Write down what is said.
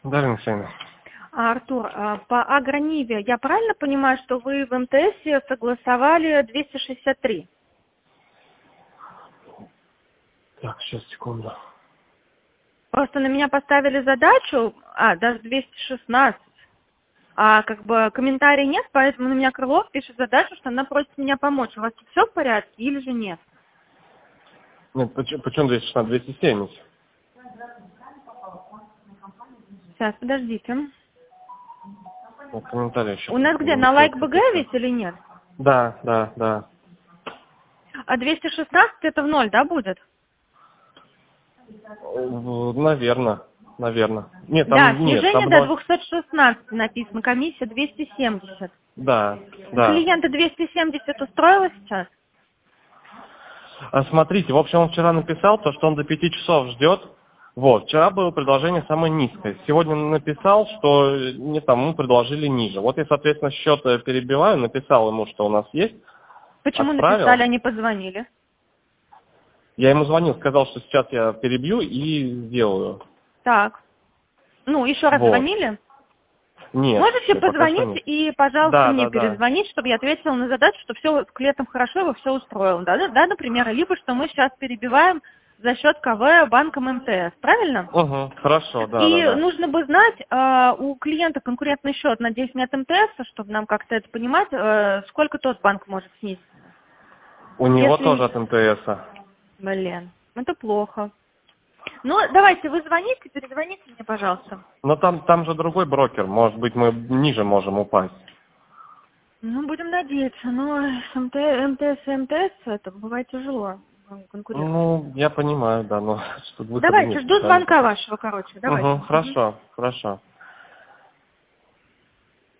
Дарья Алексеевна. Артур, по Агрониве, я правильно понимаю, что вы в МТС согласовали 263? Так, сейчас, секунду. Просто на меня поставили задачу, даже 216, как бы комментарий нет, поэтому на меня Крылов пишет задачу, что она просит меня помочь. У вас все в порядке или же нет? Нет, почему 216? 270? Сейчас, подождите. Вот комментарий еще. У нас где, на лайк БГ ведь или нет? Да, да, да. А 216 это в ноль, да, будет? Наверное. Нет, Да, там нет, снижение там до было... 216 написано, комиссия 270. Да, да. Клиента 270 устроило сейчас? Смотрите, в общем, он вчера написал, то, что он до 5 часов ждет. Вот, вчера было предложение самое низкое. Сегодня написал, что не тому предложили ниже. Вот я, соответственно, счет перебиваю, написал ему, что у нас есть, Почему отправил. написали, а не позвонили? Я ему звонил, сказал, что сейчас я перебью и сделаю. Так. Ну, еще раз Вот. звонили? Нет, Можете пока что позвонить нет. и, пожалуйста, Да, мне да, да. перезвонить, чтобы я ответила на задачу, что все с клиентом хорошо, его все устроило. Да, например, либо что мы сейчас перебиваем за счет КВ банком МТС, правильно? Угу, хорошо, да, да, И да. нужно бы знать, у клиента конкурентный счет, надеюсь, нет МТС, чтобы нам как-то это понимать, сколько тот банк может снизить. У него Если... тоже от МТС-а. Блин, это плохо. Ну, давайте, вы звоните, перезвоните мне, пожалуйста. Но там же другой брокер, может быть, мы ниже можем упасть. Ну, будем надеяться, но с МТС, это бывает тяжело, конкурентный. Ну, я понимаю, да, но тут выхода Давайте, нет жду специально звонка пока. вашего, короче, давайте. Угу, хорошо, хорошо.